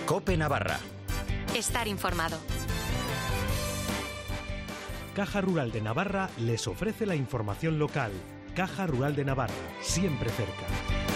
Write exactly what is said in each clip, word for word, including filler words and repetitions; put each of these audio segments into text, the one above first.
COPE Navarra. Estar informado. Caja Rural de Navarra les ofrece la información local. Caja Rural de Navarra, siempre cerca.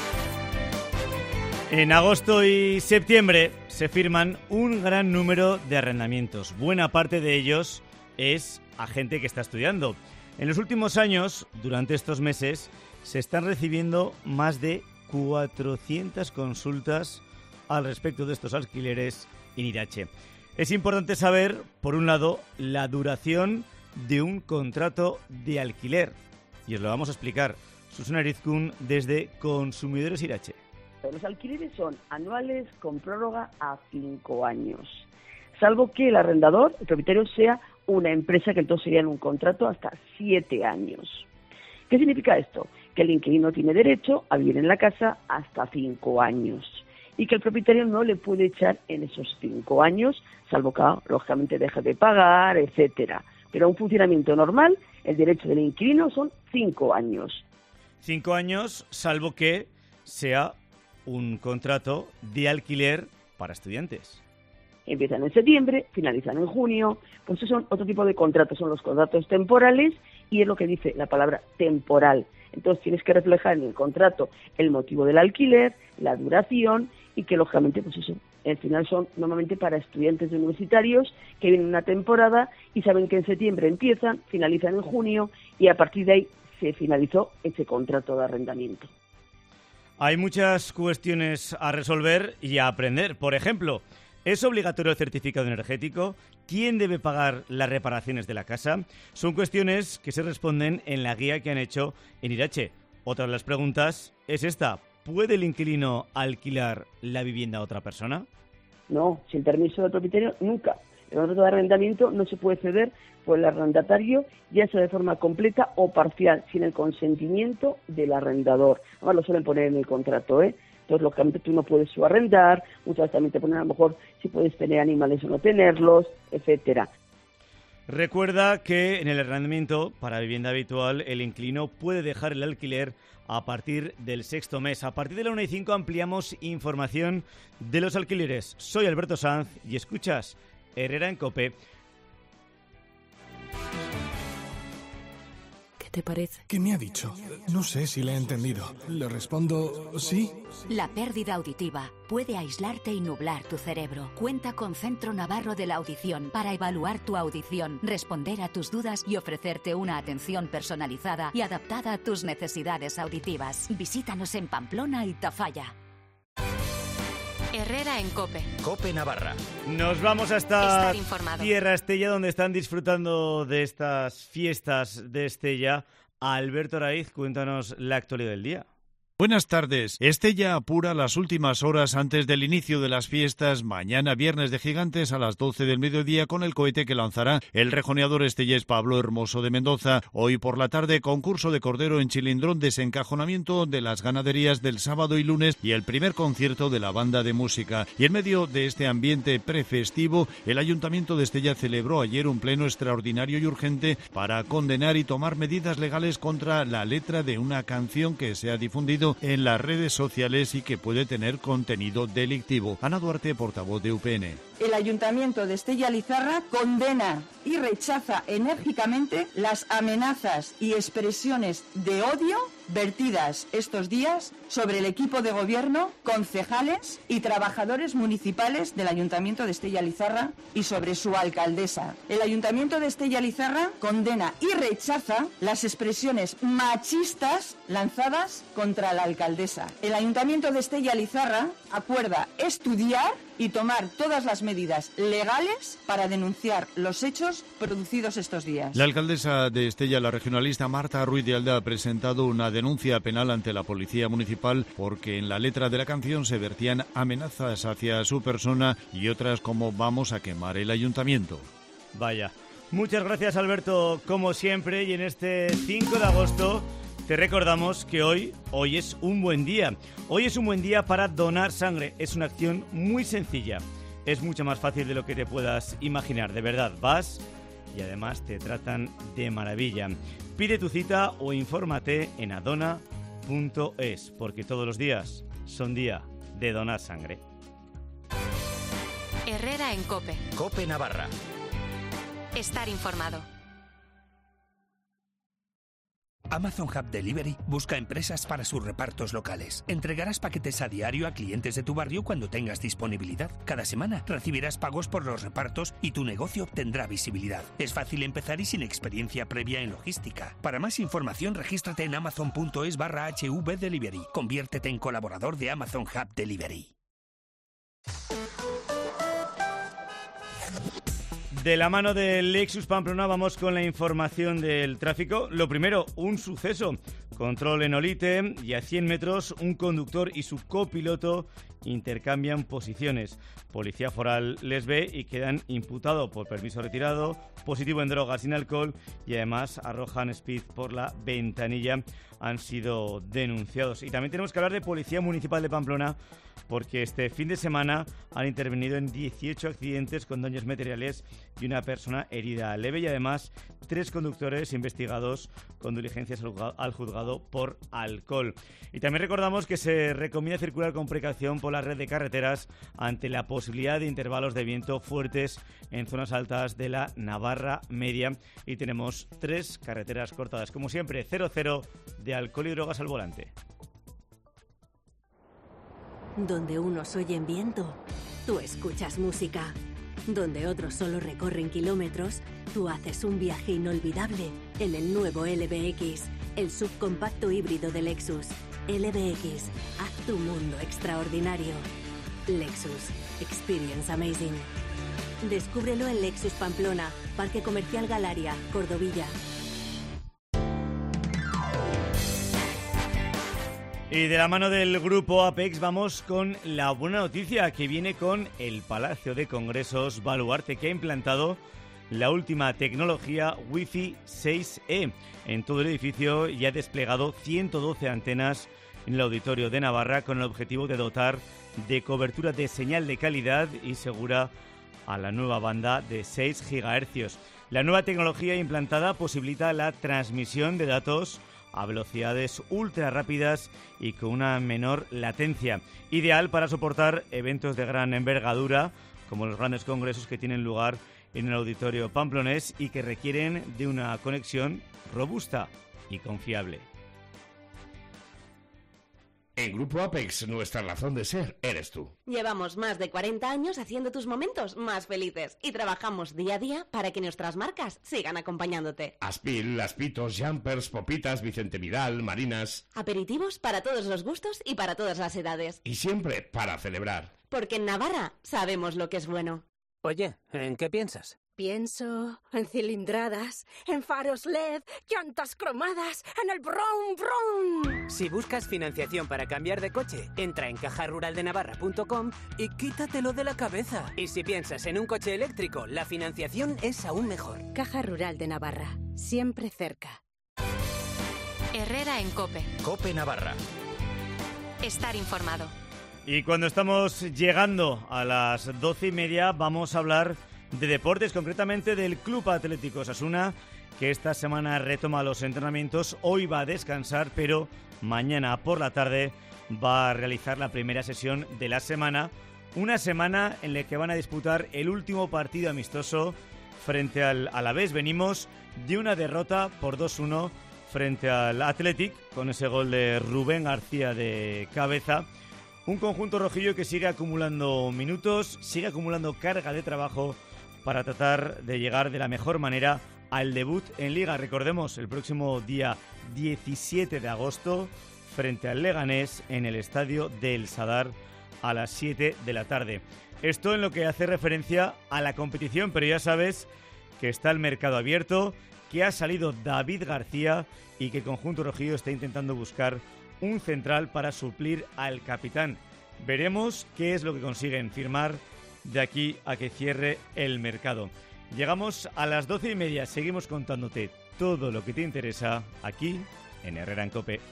En agosto y septiembre se firman un gran número de arrendamientos. Buena parte de ellos es a gente que está estudiando. En los últimos años, durante estos meses, se están recibiendo más de cuatrocientas consultas al respecto de estos alquileres en Irache. Es importante saber, por un lado, la duración de un contrato de alquiler. Y os lo vamos a explicar. Susana Erizkun, desde Consumidores Irache. Los alquileres son anuales con prórroga a cinco años, salvo que el arrendador, el propietario, sea una empresa, que entonces sería en un contrato hasta siete años. ¿Qué significa esto? Que el inquilino tiene derecho a vivir en la casa hasta cinco años y que el propietario no le puede echar en esos cinco años, salvo que, lógicamente, deje de pagar, etcétera. Pero un funcionamiento normal, el derecho del inquilino son cinco años. Cinco años, salvo que sea un contrato de alquiler para estudiantes. Empiezan en septiembre, finalizan en junio, pues esos son otro tipo de contratos, son los contratos temporales y es lo que dice la palabra temporal. Entonces tienes que reflejar en el contrato el motivo del alquiler, la duración y que lógicamente pues eso, al final son normalmente para estudiantes universitarios que vienen una temporada y saben que en septiembre empiezan, finalizan en junio y a partir de ahí se finalizó ese contrato de arrendamiento. Hay muchas cuestiones a resolver y a aprender. Por ejemplo, ¿es obligatorio el certificado energético? ¿Quién debe pagar las reparaciones de la casa? Son cuestiones que se responden en la guía que han hecho en Irache. Otra de las preguntas es esta. ¿Puede el inquilino alquilar la vivienda a otra persona? No, sin permiso del propietario, nunca. El contrato de arrendamiento no se puede ceder por el arrendatario, ya sea de forma completa o parcial, sin el consentimiento del arrendador. Además lo suelen poner en el contrato, ¿eh? Entonces, lógicamente, tú no puedes subarrendar, muchas veces también te ponen a lo mejor si puedes tener animales o no tenerlos, etcétera. Recuerda que en el arrendamiento para vivienda habitual el inquilino puede dejar el alquiler a partir del sexto mes. A partir de la una y cinco ampliamos información de los alquileres. Soy Alberto Sanz y escuchas Herrera en COPE. ¿Qué te parece? ¿Qué me ha dicho? No sé si le he entendido. Le respondo sí. La pérdida auditiva puede aislarte y nublar tu cerebro. Cuenta con Centro Navarro de la Audición para evaluar tu audición, responder a tus dudas y ofrecerte una atención personalizada y adaptada a tus necesidades auditivas. Visítanos en Pamplona y Tafalla. Herrera en COPE. COPE Navarra. Nos vamos hasta informado. Tierra Estella, donde están disfrutando de estas fiestas de Estella. Alberto Araiz, cuéntanos la actualidad del día. Buenas tardes. Estella apura las últimas horas antes del inicio de las fiestas mañana viernes de Gigantes a las doce del mediodía con el cohete que lanzará el rejoneador estellés Pablo Hermoso de Mendoza. Hoy por la tarde concurso de cordero en Chilindrón, desencajonamiento de las ganaderías del sábado y lunes y el primer concierto de la banda de música. Y en medio de este ambiente prefestivo, el Ayuntamiento de Estella celebró ayer un pleno extraordinario y urgente para condenar y tomar medidas legales contra la letra de una canción que se ha difundido en las redes sociales y que puede tener contenido delictivo. Ana Duarte, portavoz de U P N. El Ayuntamiento de Estella Lizarra condena y rechaza enérgicamente las amenazas y expresiones de odio vertidas estos días sobre el equipo de gobierno, concejales y trabajadores municipales del Ayuntamiento de Estella Lizarra y sobre su alcaldesa. El Ayuntamiento de Estella Lizarra condena y rechaza las expresiones machistas lanzadas contra la alcaldesa. El Ayuntamiento de Estella Lizarra acuerda estudiar y tomar todas las medidas legales para denunciar los hechos producidos estos días. La alcaldesa de Estella, la regionalista Marta Ruiz de Alda, ha presentado una denuncia penal ante la Policía Municipal porque en la letra de la canción se vertían amenazas hacia su persona y otras como vamos a quemar el ayuntamiento. Vaya. Muchas gracias, Alberto, como siempre, y en este cinco de agosto te recordamos que hoy, hoy es un buen día. Hoy es un buen día para donar sangre. Es una acción muy sencilla. Es mucho más fácil de lo que te puedas imaginar. De verdad, vas y además te tratan de maravilla. Pide tu cita o infórmate en adona punto es, porque todos los días son día de donar sangre. Herrera en COPE. COPE Navarra. Estar informado. Amazon Hub Delivery busca empresas para sus repartos locales. Entregarás paquetes a diario a clientes de tu barrio cuando tengas disponibilidad. Cada semana recibirás pagos por los repartos y tu negocio tendrá visibilidad. Es fácil empezar y sin experiencia previa en logística. Para más información, regístrate en amazon.es barra HV Delivery. Conviértete en colaborador de Amazon Hub Delivery. De la mano del Lexus Pamplona vamos con la información del tráfico. Lo primero, un suceso. Control en Olite y a cien metros un conductor y su copiloto intercambian posiciones. Policía Foral les ve y quedan imputados por permiso retirado, positivo en drogas sin alcohol y además arrojan speed por la ventanilla. Han sido denunciados. Y también tenemos que hablar de Policía Municipal de Pamplona, porque este fin de semana han intervenido en dieciocho accidentes con daños materiales y una persona herida leve y además tres conductores investigados con diligencias al juzgado por alcohol. Y también recordamos que se recomienda circular con precaución por la red de carreteras ante la posibilidad de intervalos de viento fuertes en zonas altas de la Navarra media y tenemos tres carreteras cortadas. Como siempre, cero cero de alcohol y drogas al volante. Donde unos oyen viento, tú escuchas música. Donde otros solo recorren kilómetros, tú haces un viaje inolvidable en el nuevo L B X, el subcompacto híbrido de Lexus. L B X, haz tu mundo extraordinario. Lexus, experience amazing. Descúbrelo en Lexus Pamplona, Parque Comercial Galaria, Cordovilla. Y de la mano del grupo Apex vamos con la buena noticia que viene con el Palacio de Congresos Baluarte, que ha implantado la última tecnología Wi-Fi seis E en todo el edificio y ha desplegado ciento doce antenas en el Auditorio de Navarra con el objetivo de dotar de cobertura de señal de calidad y segura a la nueva banda de seis gigahercios. La nueva tecnología implantada posibilita la transmisión de datos a velocidades ultra rápidas y con una menor latencia, ideal para soportar eventos de gran envergadura como los grandes congresos que tienen lugar en el Auditorio Pamplonés y que requieren de una conexión robusta y confiable. En Grupo Apex, nuestra razón de ser eres tú. Llevamos más de cuarenta años haciendo tus momentos más felices y trabajamos día a día para que nuestras marcas sigan acompañándote. Aspil, Aspitos, Jumpers, Popitas, Vicente Vidal, Marinas. Aperitivos para todos los gustos y para todas las edades. Y siempre para celebrar. Porque en Navarra sabemos lo que es bueno. Oye, ¿en qué piensas? Pienso en cilindradas, en faros L E D, llantas cromadas, en el brum brum. Si buscas financiación para cambiar de coche, entra en caja rural de navarra punto com y quítatelo de la cabeza. Y si piensas en un coche eléctrico, la financiación es aún mejor. Caja Rural de Navarra, siempre cerca. Herrera en COPE. COPE Navarra. Estar informado. Y cuando estamos llegando a las doce y media vamos a hablar de deportes, concretamente del Club Atlético Osasuna, que esta semana retoma los entrenamientos. Hoy va a descansar, pero mañana por la tarde va a realizar la primera sesión de la semana. Una semana en la que van a disputar el último partido amistoso frente al Alavés. Venimos de una derrota por dos uno frente al Athletic, con ese gol de Rubén García de cabeza. Un conjunto rojillo que sigue acumulando minutos, sigue acumulando carga de trabajo para tratar de llegar de la mejor manera al debut en Liga. Recordemos, el próximo día diecisiete de agosto frente al Leganés en el estadio del Sadar a las siete de la tarde. Esto en lo que hace referencia a la competición, pero ya sabes que está el mercado abierto, que ha salido David García y que el conjunto rojillo está intentando buscar un central para suplir al capitán. Veremos qué es lo que consiguen firmar de aquí a que cierre el mercado. Llegamos a las doce y media, seguimos contándote todo lo que te interesa aquí en Herrera en COPE.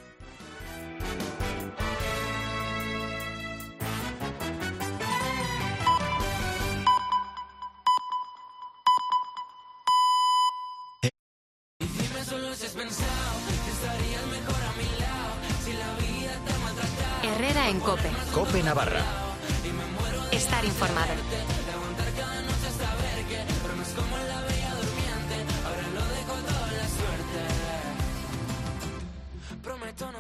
Herrera en COPE. COPE Navarra. Estar informado.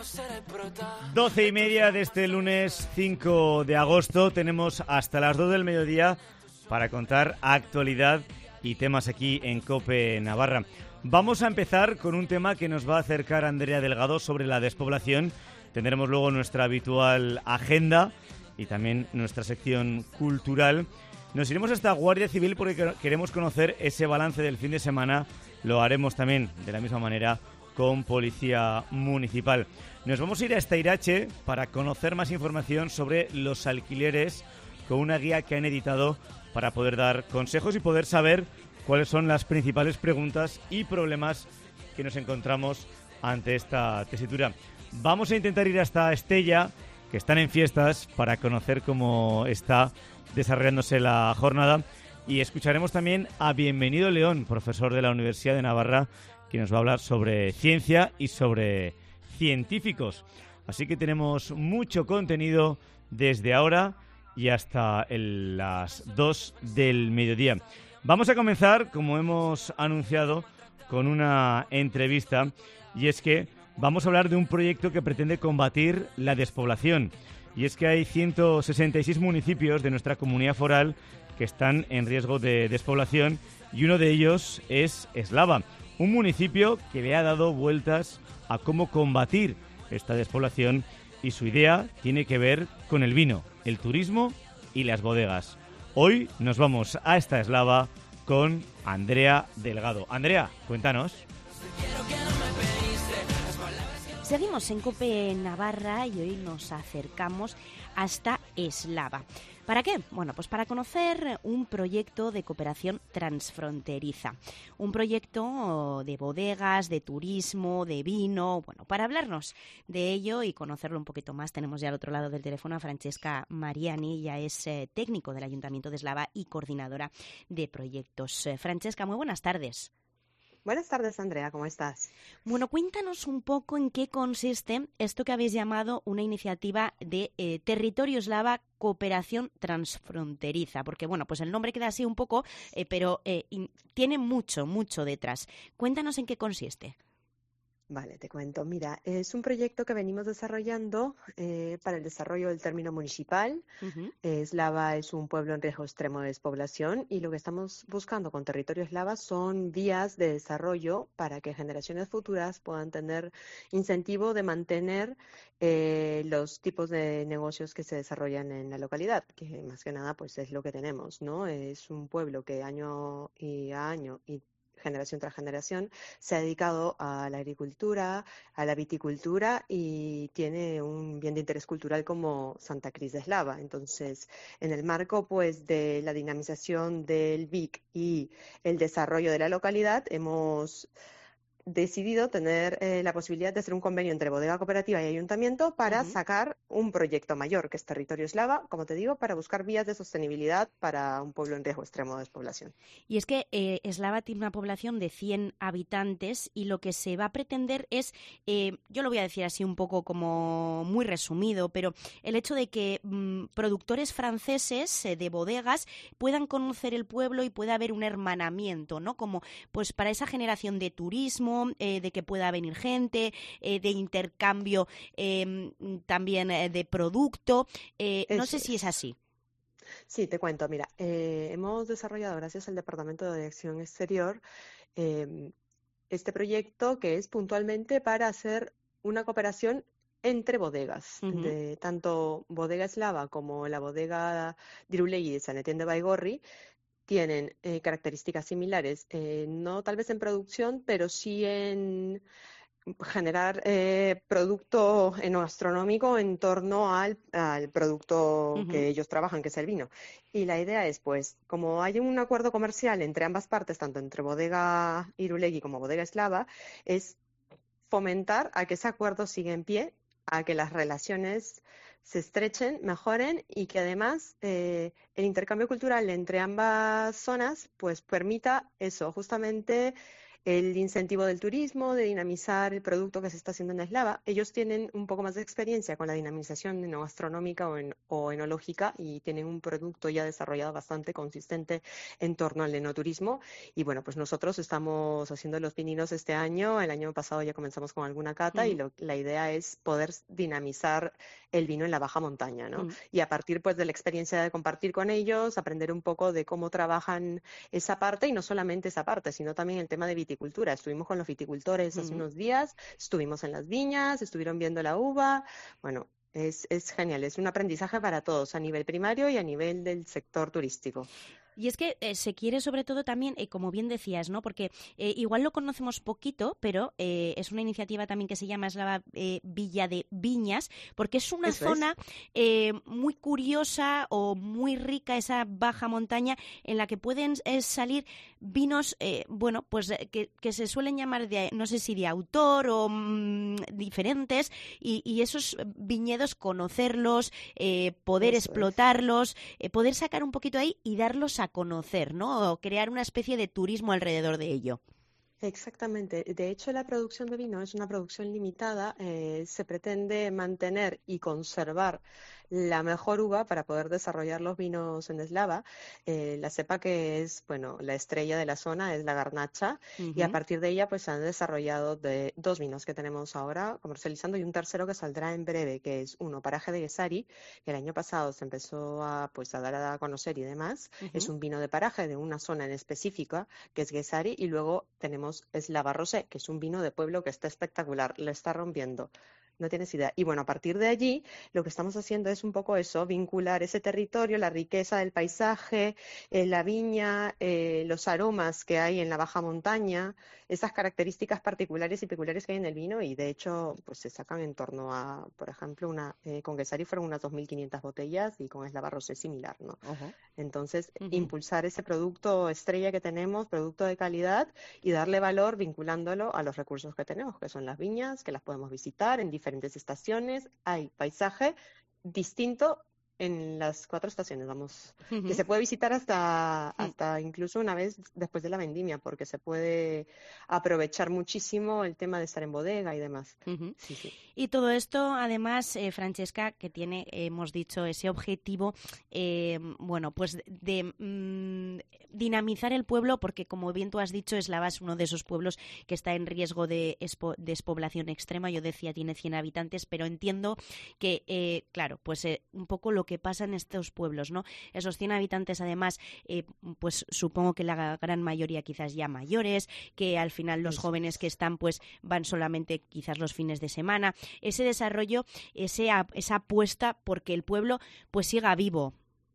doce y media de este lunes cinco de agosto. Tenemos hasta las dos del mediodía para contar actualidad y temas aquí en COPE Navarra. Vamos a empezar con un tema que nos va a acercar Andrea Delgado sobre la despoblación. Tendremos luego nuestra habitual agenda y también nuestra sección cultural. Nos iremos hasta Guardia Civil porque queremos conocer ese balance del fin de semana. Lo haremos también de la misma manera con Policía Municipal. Nos vamos a ir hasta Irache para conocer más información sobre los alquileres con una guía que han editado para poder dar consejos y poder saber cuáles son las principales preguntas y problemas que nos encontramos ante esta tesitura. Vamos a intentar ir hasta Estella, que están en fiestas, para conocer cómo está desarrollándose la jornada. Y escucharemos también a Bienvenido León, profesor de la Universidad de Navarra, que nos va a hablar sobre ciencia y sobre científicos. Así que tenemos mucho contenido desde ahora y hasta el, las dos del mediodía. Vamos a comenzar, como hemos anunciado, con una entrevista, y es que vamos a hablar de un proyecto que pretende combatir la despoblación. Y es que hay ciento sesenta y seis municipios de nuestra comunidad foral que están en riesgo de despoblación, y uno de ellos es Eslava, un municipio que le ha dado vueltas a cómo combatir esta despoblación, y su idea tiene que ver con el vino, el turismo y las bodegas. Hoy nos vamos a esta Eslava con Andrea Delgado. Andrea, cuéntanos. Seguimos en COPE Navarra y hoy nos acercamos hasta Eslava. ¿Para qué? Bueno, pues para conocer un proyecto de cooperación transfronteriza, un proyecto de bodegas, de turismo, de vino. Bueno, para hablarnos de ello y conocerlo un poquito más, tenemos ya al otro lado del teléfono a Francesca Mariani. Ella es eh, técnico del Ayuntamiento de Eslava y coordinadora de proyectos. Eh, Francesca, muy buenas tardes. Buenas tardes, Andrea, ¿cómo estás? Bueno, cuéntanos un poco en qué consiste esto que habéis llamado una iniciativa de eh, Territorio Eslava Cooperación Transfronteriza, porque bueno, pues el nombre queda así un poco, eh, pero eh, in, tiene mucho, mucho detrás. Cuéntanos en qué consiste. Vale, te cuento. Mira, es un proyecto que venimos desarrollando eh, para el desarrollo del término municipal. Uh-huh. Eslava es un pueblo en riesgo extremo de despoblación y lo que estamos buscando con Territorio Eslava son vías de desarrollo para que generaciones futuras puedan tener incentivo de mantener eh, los tipos de negocios que se desarrollan en la localidad, que más que nada pues es lo que tenemos, ¿no? Es un pueblo que año y a año y generación tras generación, se ha dedicado a la agricultura, a la viticultura y tiene un bien de interés cultural como Santa Cris de Eslava. Entonces, en el marco pues de la dinamización del V I C y el desarrollo de la localidad, hemos decidido tener eh, la posibilidad de hacer un convenio entre bodega cooperativa y ayuntamiento para uh-huh. sacar un proyecto mayor, que es Territorio Eslava, como te digo, para buscar vías de sostenibilidad para un pueblo en riesgo extremo de despoblación. Y es que eh, Eslava tiene una población de cien habitantes y lo que se va a pretender es, eh, yo lo voy a decir así un poco como muy resumido, pero el hecho de que mmm, productores franceses eh, de bodegas puedan conocer el pueblo y pueda haber un hermanamiento, ¿no? Como pues para esa generación de turismo, Eh, de que pueda venir gente, eh, de intercambio eh, también eh, de producto. Eh, no sé si es así. Sí, te cuento. Mira, eh, hemos desarrollado, gracias al Departamento de Acción Exterior, eh, este proyecto que es puntualmente para hacer una cooperación entre bodegas, uh-huh. de tanto Bodega Eslava como la bodega Dirulegi de San Etienne de Baigorri. Tienen eh, características similares, eh, no tal vez en producción, pero sí en generar eh, producto enoastronómico en torno al, al producto uh-huh. que ellos trabajan, que es el vino. Y la idea es, pues, como hay un acuerdo comercial entre ambas partes, tanto entre Bodega Irulegi como Bodega Eslava, es fomentar a que ese acuerdo siga en pie, a que las relaciones se estrechen, mejoren y que además eh, el intercambio cultural entre ambas zonas pues permita eso, justamente el incentivo del turismo, de dinamizar el producto que se está haciendo en Eslava. Ellos tienen un poco más de experiencia con la dinamización enogastronómica o, en, o enológica y tienen un producto ya desarrollado bastante consistente en torno al enoturismo. Y bueno, pues nosotros estamos haciendo los vinilos este año. El año pasado ya comenzamos con alguna cata mm. y lo, la idea es poder dinamizar el vino en la baja montaña, ¿no? Mm. Y a partir pues de la experiencia de compartir con ellos, aprender un poco de cómo trabajan esa parte, y no solamente esa parte, sino también el tema de viticultura. Estuvimos con los viticultores mm. hace unos días, estuvimos en las viñas, estuvieron viendo la uva. Bueno, es, es genial, es un aprendizaje para todos, a nivel primario y a nivel del sector turístico. Y es que eh, se quiere sobre todo también, eh, como bien decías, ¿no? Porque eh, igual lo conocemos poquito, pero eh, es una iniciativa también que se llama Eslava eh, Villa de Viñas, porque es una Eso zona es. eh, muy curiosa o muy rica, esa baja montaña, en la que pueden eh, salir vinos, eh, bueno, pues eh, que, que se suelen llamar, de, no sé si de autor o mmm, diferentes, y, y esos viñedos conocerlos, eh, poder Eso explotarlos, eh, poder sacar un poquito ahí y darlos a conocer, ¿no? O crear una especie de turismo alrededor de ello. Exactamente. De hecho, la producción de vino es una producción limitada. Eh, se pretende mantener y conservar la mejor uva para poder desarrollar los vinos en Eslava. Eh, la cepa que es, bueno, la estrella de la zona es la Garnacha, uh-huh. y a partir de ella pues se han desarrollado de, dos vinos que tenemos ahora comercializando y un tercero que saldrá en breve, que es uno, Paraje de Guesari, que el año pasado se empezó a, pues, a dar a conocer y demás. Uh-huh. Es un vino de paraje de una zona en específica, que es Guesari, y luego tenemos Eslava Rosé, que es un vino de pueblo que está espectacular, lo está rompiendo. No tienes idea. Y bueno, a partir de allí, lo que estamos haciendo es un poco eso, vincular ese territorio, la riqueza del paisaje, eh, la viña, eh, los aromas que hay en la baja montaña, esas características particulares y peculiares que hay en el vino, y de hecho, pues se sacan en torno a, por ejemplo, una eh, con Guesari fueron unas dos mil quinientas botellas, y con Eslava Rosé similar, ¿no? Uh-huh. Entonces, uh-huh. impulsar ese producto estrella que tenemos, producto de calidad, y darle valor vinculándolo a los recursos que tenemos, que son las viñas, que las podemos visitar en diferentes diferentes estaciones, hay paisaje distinto en las cuatro estaciones, vamos, uh-huh. que se puede visitar hasta, hasta incluso una vez después de la vendimia, porque se puede aprovechar muchísimo el tema de estar en bodega y demás. Uh-huh. Sí, sí. Y todo esto, además, eh, Francesca, que tiene, eh, hemos dicho, ese objetivo, eh, bueno, pues de mmm, dinamizar el pueblo, porque como bien tú has dicho, Eslava es uno de esos pueblos que está en riesgo de expo- despoblación extrema. Yo decía, tiene cien habitantes, pero entiendo que, eh, claro, pues eh, un poco lo que pasa en estos pueblos, ¿no? Esos cien habitantes, además, eh, pues supongo que la gran mayoría quizás ya mayores, que al final los jóvenes que están, pues van solamente quizás los fines de semana. Ese desarrollo, ese, esa apuesta porque el pueblo pues siga vivo.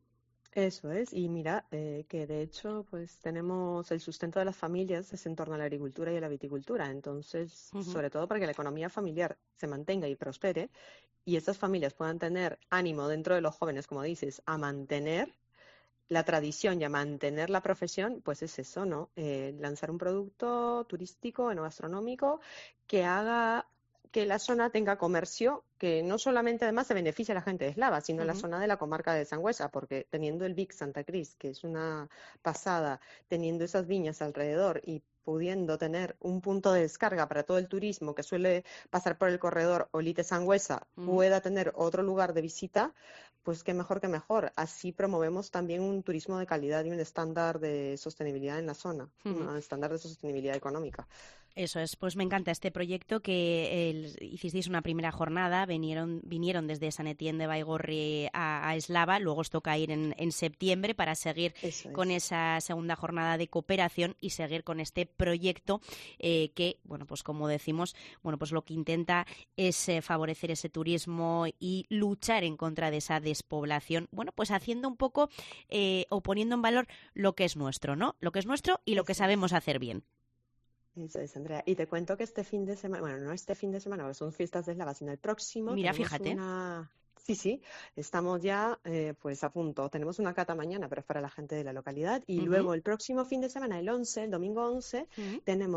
Eso es, y mira, eh, que de hecho pues tenemos el sustento de las familias es en torno a la agricultura y a la viticultura, entonces, uh-huh. sobre todo para que la economía familiar se mantenga y prospere, y estas familias puedan tener ánimo dentro de los jóvenes, como dices, a mantener la tradición y a mantener la profesión, pues es eso, ¿no? Eh, lanzar un producto turístico, enogastronómico, que haga que la zona tenga comercio, que no solamente además se beneficia a la gente de Eslava, sino uh-huh. la zona de la comarca de Sangüesa, porque teniendo el Vic Santa Cris, que es una pasada, teniendo esas viñas alrededor y pudiendo tener un punto de descarga para todo el turismo que suele pasar por el corredor Olite-Sangüesa, uh-huh. pueda tener otro lugar de visita, pues qué mejor que mejor. Así promovemos también un turismo de calidad y un estándar de sostenibilidad en la zona, uh-huh. un estándar de sostenibilidad económica. Eso es, pues me encanta este proyecto que el, hicisteis una primera jornada, vinieron vinieron desde San Etienne de Baigorri a, a Eslava, luego os toca ir en, en septiembre para seguir Eso con es. esa segunda jornada de cooperación y seguir con este proyecto eh, que, bueno, pues como decimos, bueno, pues lo que intenta es eh, favorecer ese turismo y luchar en contra de esa despoblación, bueno, pues haciendo un poco eh, o poniendo en valor lo que es nuestro, ¿no? Lo que es nuestro y lo que sabemos hacer bien. Eso es, Andrea. Y te cuento que este fin de semana, bueno, no este fin de semana, porque son fiestas de Eslava, sino el próximo. Mira, fíjate. Una... Sí, sí, estamos ya eh, pues a punto. Tenemos una cata mañana, pero es para la gente de la localidad. Y uh-huh. luego el próximo fin de semana, el once, el domingo once, uh-huh. tenemos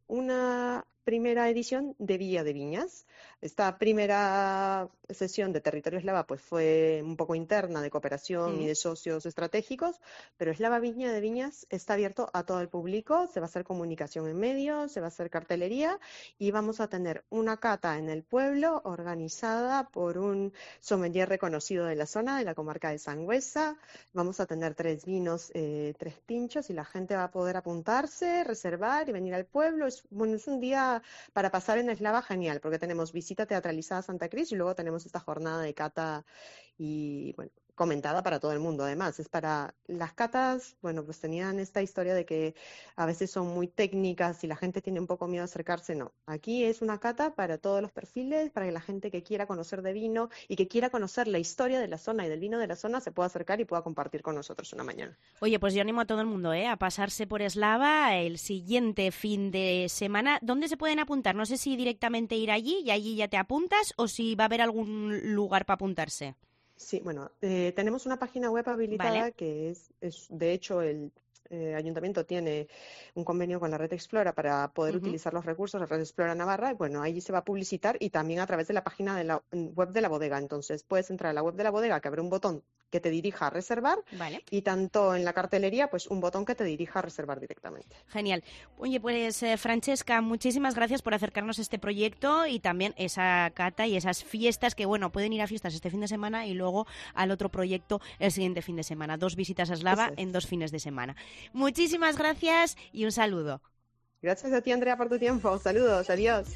una primera edición de Villa de Viñas. Esta primera sesión de Territorio Eslava pues fue un poco interna, de cooperación mm. y de socios estratégicos, pero Eslava Viña de Viñas está abierto a todo el público, se va a hacer comunicación en medios, se va a hacer cartelería y vamos a tener una cata en el pueblo organizada por un sommelier reconocido de la zona, de la comarca de Sangüesa. Vamos a tener tres vinos, eh, tres pinchos y la gente va a poder apuntarse, reservar y venir al pueblo. Es, bueno, es un día para pasar en Eslava genial, porque tenemos visita teatralizada a Santa Cris y luego tenemos esta jornada de cata y, bueno, comentada para todo el mundo. Además, es para las catas, bueno, pues tenían esta historia de que a veces son muy técnicas y la gente tiene un poco miedo a acercarse. No, aquí es una cata para todos los perfiles, para que la gente que quiera conocer de vino y que quiera conocer la historia de la zona y del vino de la zona se pueda acercar y pueda compartir con nosotros una mañana. Oye, pues yo animo a todo el mundo, ¿eh?, a pasarse por Eslava el siguiente fin de semana. ¿Dónde se pueden apuntar? No sé si directamente ir allí y allí ya te apuntas o si va a haber algún lugar para apuntarse. Sí, bueno, eh, tenemos una página web habilitada vale. que es, es, de hecho, el eh, Ayuntamiento tiene un convenio con la Red Explora para poder uh-huh. utilizar los recursos de la Red Explora Navarra. Y bueno, allí se va a publicitar y también a través de la página de la web de la bodega. Entonces, puedes entrar a la web de la bodega, que abre un botón que te dirija a reservar vale. y tanto en la cartelería, pues un botón que te dirija a reservar directamente. Genial. Oye, pues eh, Francesca, muchísimas gracias por acercarnos a este proyecto y también esa cata y esas fiestas que, bueno, pueden ir a fiestas este fin de semana y luego al otro proyecto el siguiente fin de semana. Dos visitas a Eslava es. en dos fines de semana. Muchísimas gracias y un saludo. Gracias a ti, Andrea, por tu tiempo. Saludos, adiós.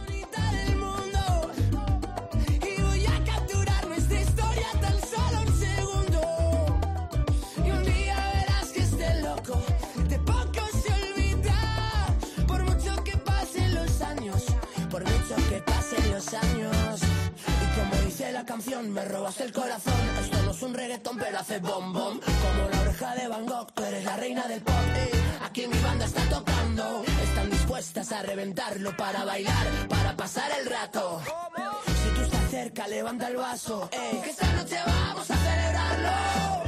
Años y como dice la canción, me robas el corazón. Esto no es un reggaetón, pero hace bom bom. Como la oreja de Van Gogh, tú eres la reina del pop. eh. Aquí mi banda está tocando, están dispuestas a reventarlo para bailar, para pasar el rato. Si tú estás cerca, levanta el vaso, eh. que esta noche vamos a celebrarlo.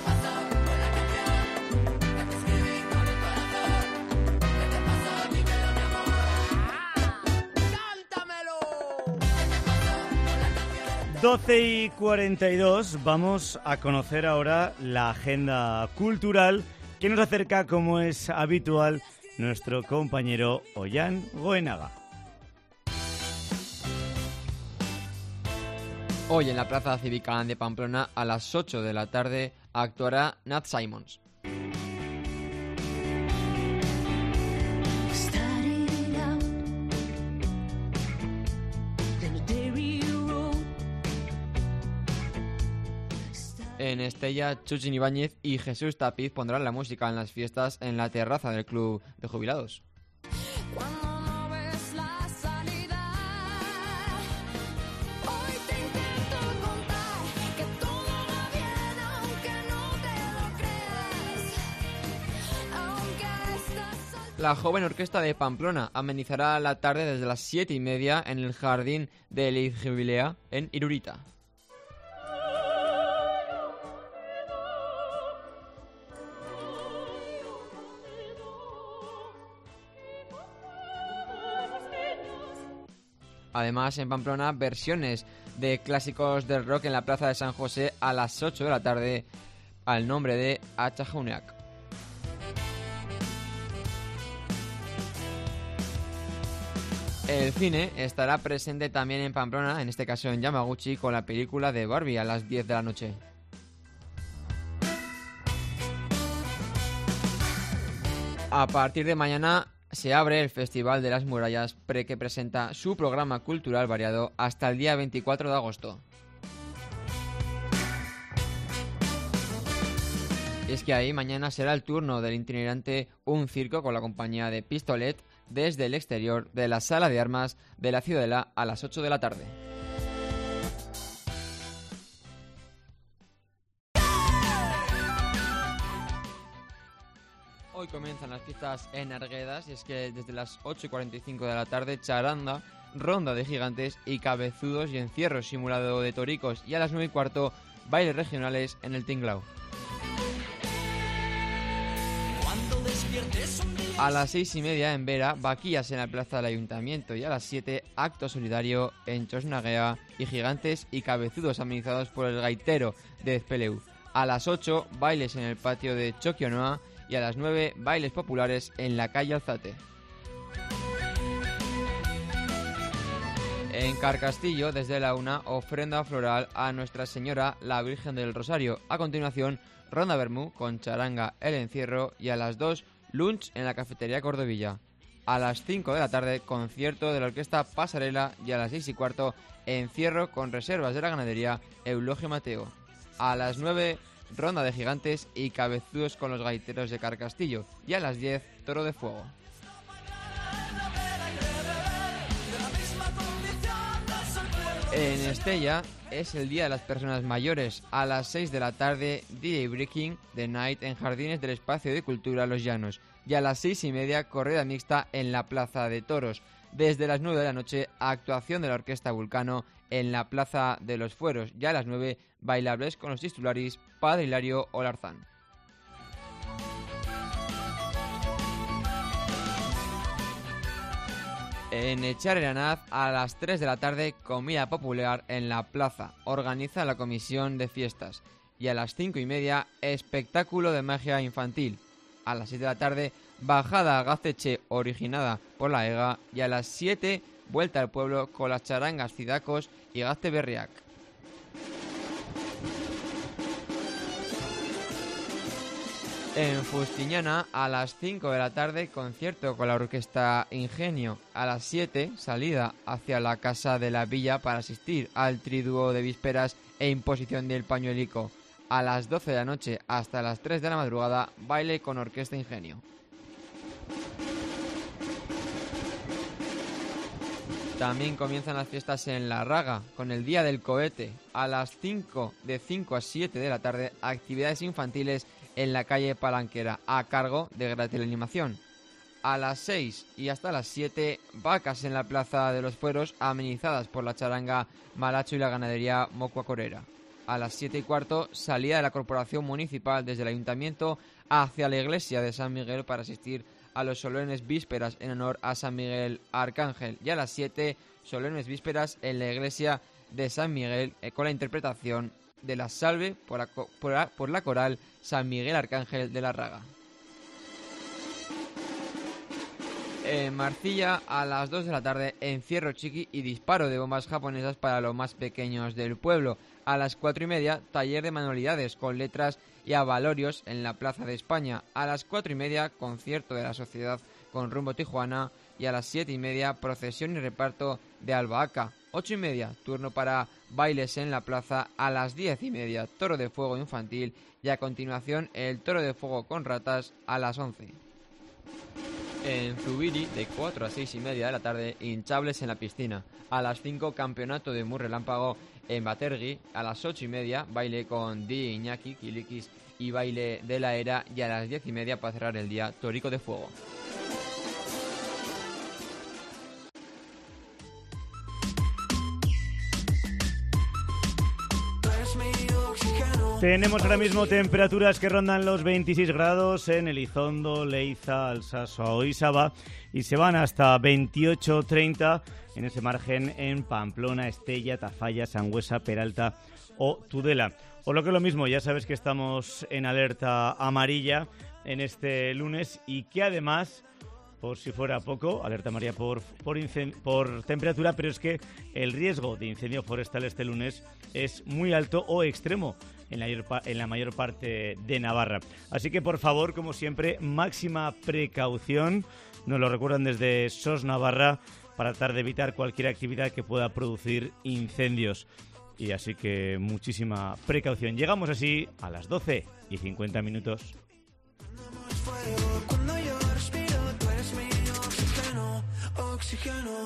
doce y cuarenta y dos, vamos a conocer ahora la agenda cultural que nos acerca, como es habitual, nuestro compañero Ollán Goenaga. Hoy en la Plaza Cívica de Pamplona a las ocho de la tarde actuará Nat Simons. En Estella, Chuchin Ibáñez y Jesús Tapiz pondrán la música en las fiestas en la terraza del Club de Jubilados. La joven orquesta de Pamplona amenizará la tarde desde las siete y media en el jardín de Leitgebilea en Irurita. Además, en Pamplona, versiones de clásicos del rock en la Plaza de San José a las ocho de la tarde al nombre de Achajauneak. El cine estará presente también en Pamplona, en este caso en Yamaguchi, con la película de Barbie a las diez de la noche. A partir de mañana se abre el Festival de las Murallas, pre que presenta su programa cultural variado hasta el día veinticuatro de agosto. Es que ahí mañana será el turno del itinerante Un Circo con la compañía de Pistolet desde el exterior de la Sala de Armas de la Ciudadela a las ocho de la tarde. Hoy comienzan las fiestas en Arguedas y es que desde las ocho y cuarenta y cinco de la tarde charanda, ronda de gigantes y cabezudos y encierro simulado de toricos y a las nueve y cuarto bailes regionales en el Tinglao. Cuando A las seis y media en Vera, vaquillas en la plaza del Ayuntamiento, y a las siete, acto solidario en Chosnaguea y gigantes y cabezudos amenizados por el gaitero de Ezpeleu. A las ocho, bailes en el patio de Choquionoa, y a las nueve, bailes populares en la calle Alzate. En Carcastillo, desde la una, ofrenda floral a Nuestra Señora la Virgen del Rosario. A continuación, ronda vermú con charanga El Encierro, y a las dos, lunch en la cafetería Cordovilla. A las cinco de la tarde, concierto de la orquesta Pasarela, y a las seis y cuarto, encierro con reservas de la ganadería Eulogio Mateo. A las nueve, ronda de gigantes y cabezudos con los gaiteros de Carcastillo, y a las diez, toro de fuego. En Estella es el Día de las Personas Mayores. A las seis de la tarde, D J Breaking the Night en Jardines del Espacio de Cultura Los Llanos. Y a las seis y media, corrida mixta en la Plaza de Toros. Desde las nueve de la noche, actuación de la Orquesta Vulcano en la Plaza de los Fueros. Y a las nueve, bailables con los titulares Padre Hilario Olarzán. En Echar-el-Anaz, a las tres de la tarde, comida popular en la plaza. Organiza la comisión de fiestas. Y a las cinco y media, espectáculo de magia infantil. A las seis de la tarde, bajada a Gazteche originada por la E G A. Y a las siete, vuelta al pueblo con las charangas Cidacos y Gazte Berriac. En Fustiñana, a las cinco de la tarde, concierto con la orquesta Ingenio. A las siete, salida hacia la casa de la villa para asistir al triduo de vísperas e imposición del pañuelico. A las doce de la noche hasta las tres de la madrugada, baile con orquesta Ingenio. También comienzan las fiestas en La Raga, con el Día del Cohete. A las cinco, de cinco a siete de la tarde, actividades infantiles en la calle Palanquera, a cargo de Gratel Animación. A las seis y hasta las siete, vacas en la Plaza de los Fueros, amenizadas por la charanga Malacho y la ganadería Mocuacorera. A las siete y cuarto, salida de la Corporación Municipal desde el Ayuntamiento hacia la iglesia de San Miguel para asistir a los solemnes vísperas en honor a San Miguel Arcángel. Y a las siete, solemnes vísperas en la iglesia de San Miguel eh, con la interpretación de la salve por la, por la, por la coral San Miguel Arcángel de la Raga. En Marcilla, a las dos de la tarde, encierro chiqui y disparo de bombas japonesas para los más pequeños del pueblo. A las cuatro y media, taller de manualidades con letras y avalorios en la Plaza de España. A las cuatro y media, concierto de la Sociedad con rumbo Tijuana. Y a las siete y media, procesión y reparto de albahaca. Ocho y media, turno para bailes en la plaza. A las diez y media, toro de fuego infantil. Y a continuación, el toro de fuego con ratas a las once. En Zubiri, de cuatro a seis y media de la tarde, hinchables en la piscina. A las cinco, campeonato de murrelámpago en Batergui. A las ocho y media, baile con D J Iñaki, Kilikis y baile de la era. Y a las diez y media, para cerrar el día, torico de fuego. Tenemos ahora mismo temperaturas que rondan los veintiséis grados en Elizondo, Leiza, Alsaso o Isaba y se van hasta veintiocho treinta en ese margen en Pamplona, Estella, Tafalla, Sangüesa, Peralta o Tudela. O lo que es lo mismo, ya sabes que estamos en alerta amarilla en este lunes y que además, por si fuera poco, alerta amarilla por, por, incend- por temperatura, pero es que el riesgo de incendio forestal este lunes es muy alto o extremo en la, en la mayor parte de Navarra. Así que, por favor, como siempre, máxima precaución. Nos lo recuerdan desde S O S Navarra para tratar de evitar cualquier actividad que pueda producir incendios. Y así que muchísima precaución. Llegamos así a las doce y cincuenta minutos. Cuando yo respiro, tú eres mi oxígeno, oxígeno.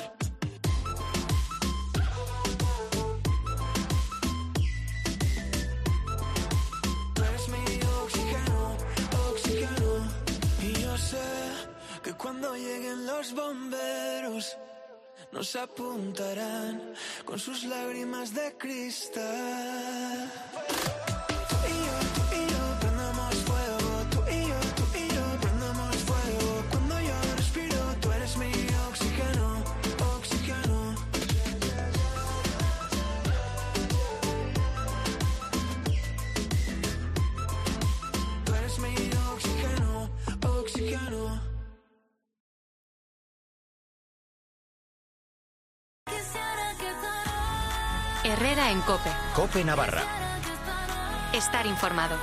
Tú eres mi oxígeno, oxígeno. Y yo sé que cuando lleguen los bomberos nos apuntarán con sus lágrimas de cristal. Y yo, y yo prendemos fuego, tú y yo, tú y yo prendemos Herrera en COPE. COPE Navarra. Estar informado.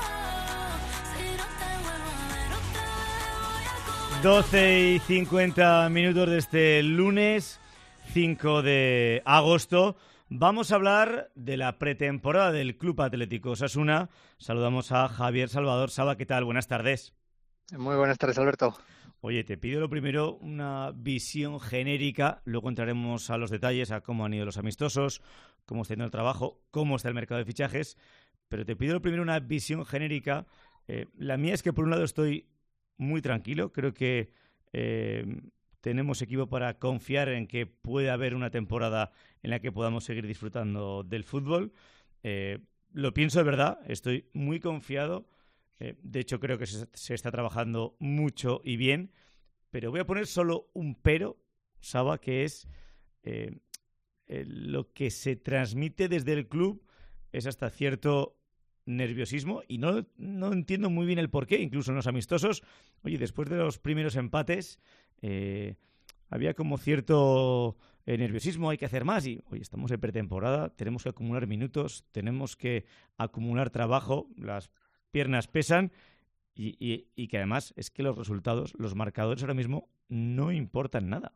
doce y cincuenta minutos de este lunes cinco de agosto. Vamos a hablar de la pretemporada del Club Atlético Osasuna. Saludamos a Javier Salvador. Saba, ¿qué tal? Buenas tardes. Muy buenas tardes, Alberto. Oye, te pido lo primero una visión genérica, luego entraremos a los detalles, a cómo han ido los amistosos, cómo está yendo el trabajo, cómo está el mercado de fichajes, pero te pido lo primero una visión genérica. Eh, la mía es que por un lado estoy muy tranquilo, creo que eh, tenemos equipo para confiar en que puede haber una temporada en la que podamos seguir disfrutando del fútbol. Eh, lo pienso de verdad, estoy muy confiado. Eh, de hecho, creo que se, se está trabajando mucho y bien, pero voy a poner solo un pero, Saba, que es eh, eh, lo que se transmite desde el club es hasta cierto nerviosismo y no, no entiendo muy bien el porqué, incluso en los amistosos. Oye, después de los primeros empates eh, había como cierto eh, nerviosismo, hay que hacer más y, oye, estamos en pretemporada, tenemos que acumular minutos, tenemos que acumular trabajo, las piernas pesan y, y, y que además es que los resultados, los marcadores ahora mismo no importan nada.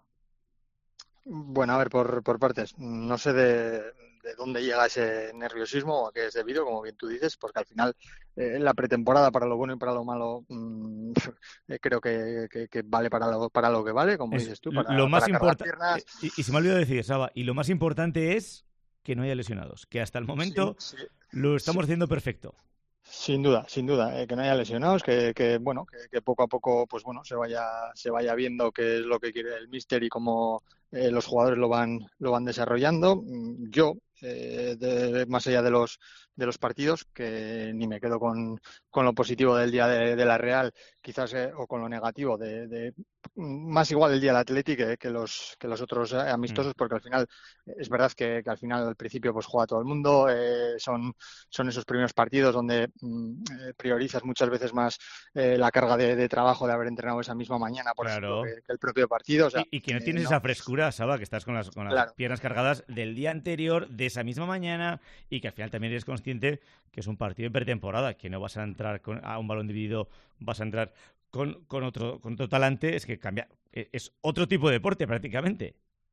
Bueno, a ver, por, por partes. No sé de, de dónde llega ese nerviosismo o a qué es debido, como bien tú dices, porque al final eh, la pretemporada para lo bueno y para lo malo mmm, creo que, que, que vale para lo, para lo que vale, como es, dices tú, para, lo más para importante. Y, y se me ha olvidado decir, Saba, y lo más importante es que no haya lesionados, que hasta el momento sí, sí, lo estamos sí. haciendo perfecto. Sin duda, sin duda, eh, que no haya lesionados, que, que bueno, que, que poco a poco, pues bueno, se vaya, se vaya viendo qué es lo que quiere el míster y cómo eh, los jugadores lo van, lo van desarrollando. Yo, eh, de, más allá de los, de los partidos, que ni me quedo con, con lo positivo del día de, de la Real, quizás, eh, o con lo negativo de, de más igual el día del Atleti que, que los que los otros eh, amistosos, porque al final es verdad que, que al final al principio pues juega todo el mundo, eh, son son esos primeros partidos donde mm, eh, priorizas muchas veces más eh, la carga de, de trabajo de haber entrenado esa misma mañana, por claro. ejemplo, que, que el propio partido. O sea, y, y que no tienes eh, esa no. frescura, Saba, que estás con las, con las claro. piernas cargadas del día anterior, de esa misma mañana, y que al final también eres consciente que es un partido en pretemporada, que no vas a entrar con, a un balón dividido, vas a entrar con, con otro con otro talante, es que cambia, es otro tipo de deporte prácticamente.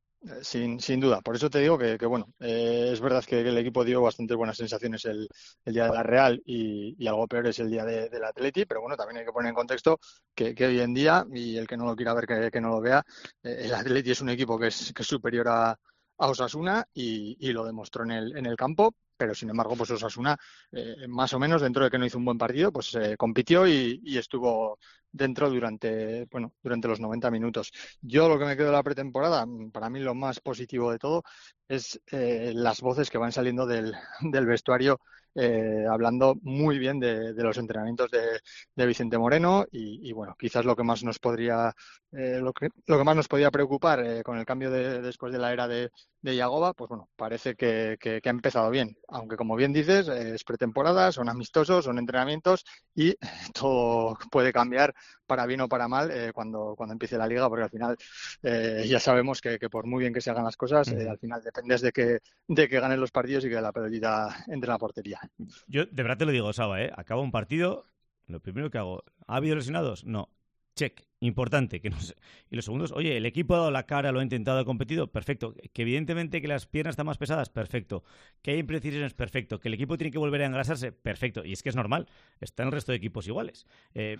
Sin, sin duda, por eso te digo que, que bueno, eh, es verdad que el equipo dio bastante buenas sensaciones el, el día de la Real y, y algo peor es el día de, del Atleti, pero bueno, también hay que poner en contexto que, que hoy en día, y el que no lo quiera ver que, que no lo vea, eh, el Atleti es un equipo que es, que es superior a, a Osasuna y, y lo demostró en el, en el campo, pero sin embargo pues Osasuna eh, más o menos, dentro de que no hizo un buen partido, pues eh, compitió y, y estuvo dentro durante bueno durante los noventa minutos. Yo lo que me quedo de la pretemporada, para mí lo más positivo de todo es eh, las voces que van saliendo del, del vestuario, eh, hablando muy bien de, de los entrenamientos de, de Vicente Moreno y, y bueno, quizás lo que más nos podría eh, lo que lo que más nos podía preocupar eh, con el cambio de después de la era de, de Yagoba, pues bueno, parece que, que, que ha empezado bien, aunque como bien dices, eh, es pretemporada, son amistosos, son entrenamientos y todo puede cambiar para bien o para mal eh, cuando, cuando empiece la liga, porque al final eh, ya sabemos que, que por muy bien que se hagan las cosas, eh, al final dependes de que, de que ganen los partidos y que la pelotita entre en la portería. Yo de verdad te lo digo, Saba, ¿eh? Acabo un partido, lo primero que hago, ¿ha habido lesionados? No. Check, importante. Que no sé. Y los segundos, oye, el equipo ha dado la cara, lo ha intentado, ha competido, perfecto. Que evidentemente que las piernas están más pesadas, perfecto. Que hay imprecisiones, perfecto. Que el equipo tiene que volver a engrasarse, perfecto. Y es que es normal, están el resto de equipos iguales. Eh,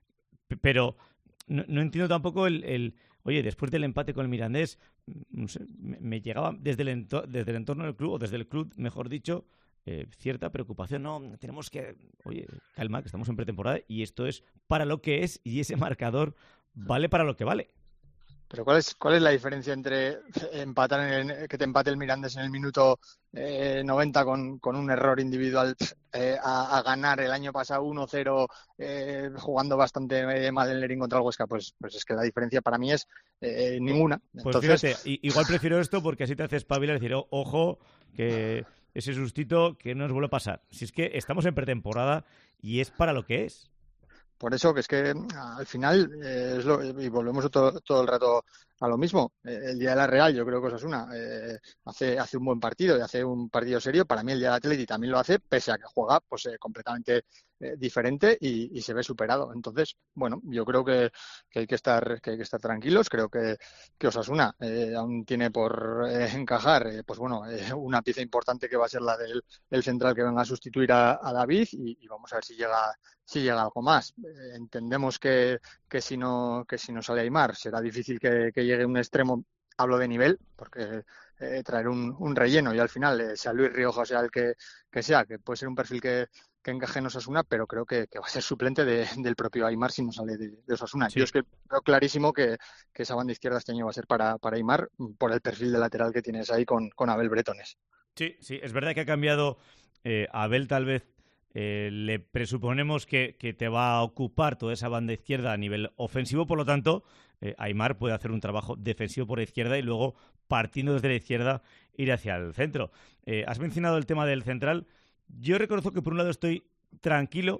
pero no, no entiendo tampoco el, el... Oye, después del empate con el Mirandés, no sé, me, me llegaba desde el, ento- desde el entorno del club, o desde el club, mejor dicho, eh, cierta preocupación. No, tenemos que... Oye, calma, que estamos en pretemporada y esto es para lo que es y ese marcador vale para lo que vale. Pero ¿cuál es cuál es la diferencia entre empatar en el, que te empate el Mirandés en el minuto eh, noventa con, con un error individual eh, a, a ganar el año pasado uno cero eh, jugando bastante eh, mal el Lerín contra el Huesca? Pues, pues es que la diferencia para mí es eh, ninguna. Pues Entonces... fíjate, igual prefiero esto porque así te hace espabilar y decir, oh, ojo, que ese sustito que no nos vuelve a pasar. Si es que estamos en pretemporada y es para lo que es. Por eso que es que al final, eh, es lo, y volvemos todo, todo el rato a lo mismo. Eh, el día de la Real, yo creo que Osasuna eh, hace, hace un buen partido y hace un partido serio. Para mí el día del Atleti también lo hace, pese a que juega pues eh, completamente eh, diferente y, y se ve superado. Entonces, bueno, yo creo que, que hay que estar que hay que estar tranquilos. Creo que, que Osasuna eh, aún tiene por eh, encajar, eh, pues bueno, eh, una pieza importante que va a ser la del el central que venga a sustituir a, a David y, y vamos a ver si llega si llega algo más. Eh, entendemos que, que si no que si no sale Aimar será difícil que, que llegue un extremo, hablo de nivel, porque eh, traer un, un relleno y al final eh, sea Luis Rioja o sea el que, que sea, que puede ser un perfil que, que encaje en Osasuna, pero creo que, que va a ser suplente de, del propio Aimar si no sale de, de Osasuna. Sí. Yo es que veo clarísimo que, que esa banda izquierda este año va a ser para, para Aimar por el perfil de lateral que tienes ahí con, con Abel Bretones. Sí, sí, es verdad que ha cambiado eh, Abel tal vez. Eh, le presuponemos que, que te va a ocupar toda esa banda izquierda a nivel ofensivo, por lo tanto, eh, Aimar puede hacer un trabajo defensivo por la izquierda y luego, partiendo desde la izquierda, ir hacia el centro. Eh, has mencionado el tema del central. Yo reconozco que por un lado estoy tranquilo,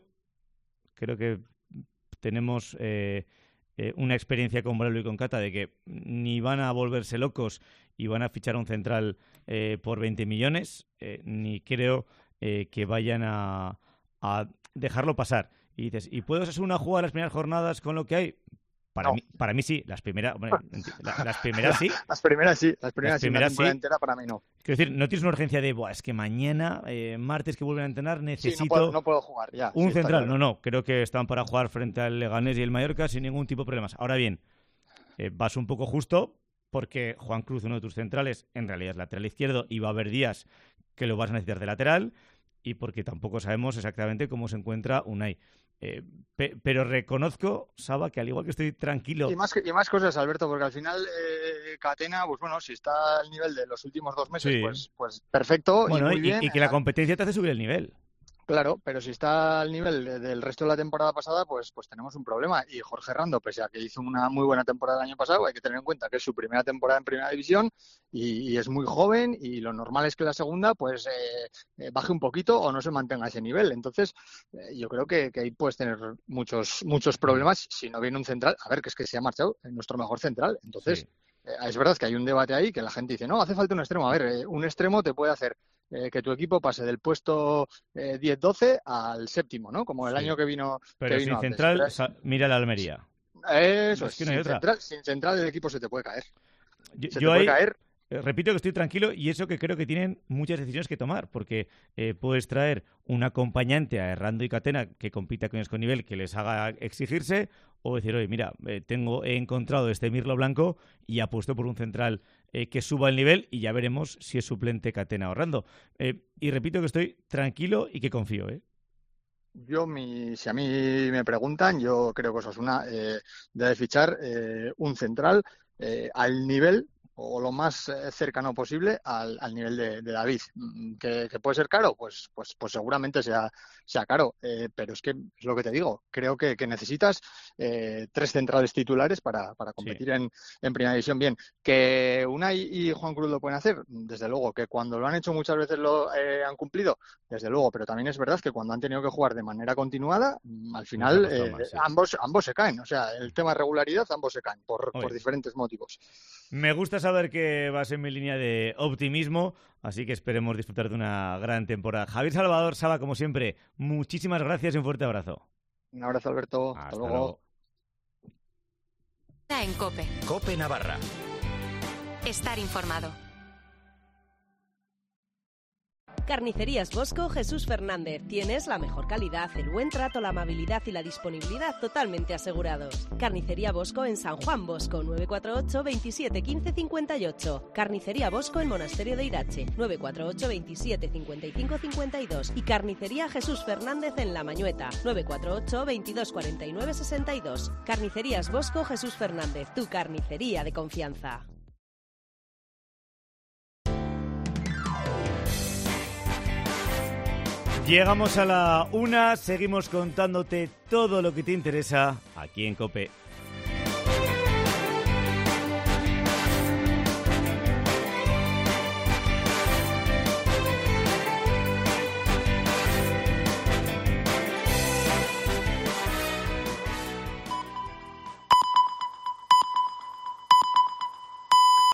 creo que tenemos eh, eh, una experiencia con Braulio y con Cata de que ni van a volverse locos y van a fichar un central eh, por veinte millones, eh, ni creo eh, que vayan a, a dejarlo pasar. Y dices, ¿y puedo hacer una jugada las primeras jornadas con lo que hay? Para, no. mí, para mí sí, las primeras, bueno, las, las primeras sí. Las primeras sí, las primeras, las primeras sí, la temporada sí. entera para mí no. Quiero decir, no tienes una urgencia de, Buah, es que mañana, eh, martes que vuelven a entrenar, necesito sí, no, puedo, no puedo jugar ya. un sí, central. Claro. No, no, creo que están para jugar frente al Leganés y el Mallorca sin ningún tipo de problemas. Ahora bien, eh, vas un poco justo porque Juan Cruz, uno de tus centrales, en realidad es lateral izquierdo y va a haber días que lo vas a necesitar de lateral y porque tampoco sabemos exactamente cómo se encuentra Unai. Eh, pe- pero reconozco, Saba, que al igual que estoy tranquilo... Y más, y más cosas, Alberto, porque al final eh, Catena, pues bueno, si está al nivel de los últimos dos meses, Sí. pues, pues perfecto Bueno, y muy y, bien. y que la competencia te hace subir el nivel. Claro, pero si está al nivel de- del resto de la temporada pasada, pues, pues tenemos un problema. Y Jorge Rando, pese a que hizo una muy buena temporada el año pasado, hay que tener en cuenta que es su primera temporada en Primera División y, y es muy joven y lo normal es que la segunda pues eh, eh, baje un poquito o no se mantenga a ese nivel. Entonces, eh, yo creo que, que ahí puedes tener muchos muchos problemas si no viene un central. A ver, que es que se ha marchado en nuestro mejor central. Entonces, Sí. eh, es verdad que hay un debate ahí que la gente dice, no, hace falta un extremo. A ver, eh, un extremo te puede hacer eh, que tu equipo pase del puesto eh, diez doce al séptimo, ¿no? Como el Sí. año que vino, Pero que sin vino antes. central, Pero- sa- mira la Almería. Eso Es es, que no hay sin, otra. central, sin central el equipo se te puede caer. Yo, Se yo te puede ahí, caer. eh, repito que estoy tranquilo y eso que creo que tienen muchas decisiones que tomar, porque eh, puedes traer un acompañante a Errando y Catena que compita con ellos con nivel, que les haga exigirse, o decir, oye, mira, eh, tengo he encontrado este Mirlo Blanco y apuesto por un central eh, que suba el nivel y ya veremos si es suplente Catena o Errando. Eh, y repito que estoy tranquilo y que confío, ¿eh? Yo, mi, si a mí me preguntan, yo creo que Osasuna eh, debe fichar eh, un central eh, al nivel o lo más eh, cercano posible al, al nivel de, de David. Mm, ¿Que, que puede ser caro? Pues, pues, pues seguramente sea, sea caro, eh, pero es que es lo que te digo. Creo que, que necesitas eh, tres centrales titulares para, para competir en, en Primera División bien. ¿Que Unai y Juan Cruz lo pueden hacer? Desde luego. ¿Que cuando lo han hecho muchas veces lo eh, han cumplido? Desde luego. Pero también es verdad que cuando han tenido que jugar de manera continuada, mm, al final Nos ha costado eh, más, sí. ambos, ambos se caen. O sea, el tema de regularidad, ambos se caen por, Oye. por diferentes motivos. Me gusta saber que vas en mi línea de optimismo, así que esperemos disfrutar de una gran temporada. Javier Salvador, Saba, como siempre, muchísimas gracias y un fuerte abrazo. Un abrazo, Alberto. Hasta, Hasta luego. luego. Está en COPE. COPE Navarra. Estar informado. Carnicerías Bosco Jesús Fernández. Tienes la mejor calidad, el buen trato, la amabilidad y la disponibilidad totalmente asegurados. Carnicería Bosco en San Juan Bosco, nueve cuatro ocho, veintisiete, quince, cincuenta y ocho. Carnicería Bosco en Monasterio de Irache, nueve cuatro ocho, veintisiete, cincuenta y cinco, cincuenta y dos. Y Carnicería Jesús Fernández en La Mañueta, nueve cuatro ocho, veintidós, cuarenta y nueve, sesenta y dos. Carnicerías Bosco Jesús Fernández, tu carnicería de confianza. Llegamos a la una, seguimos contándote todo lo que te interesa aquí en COPE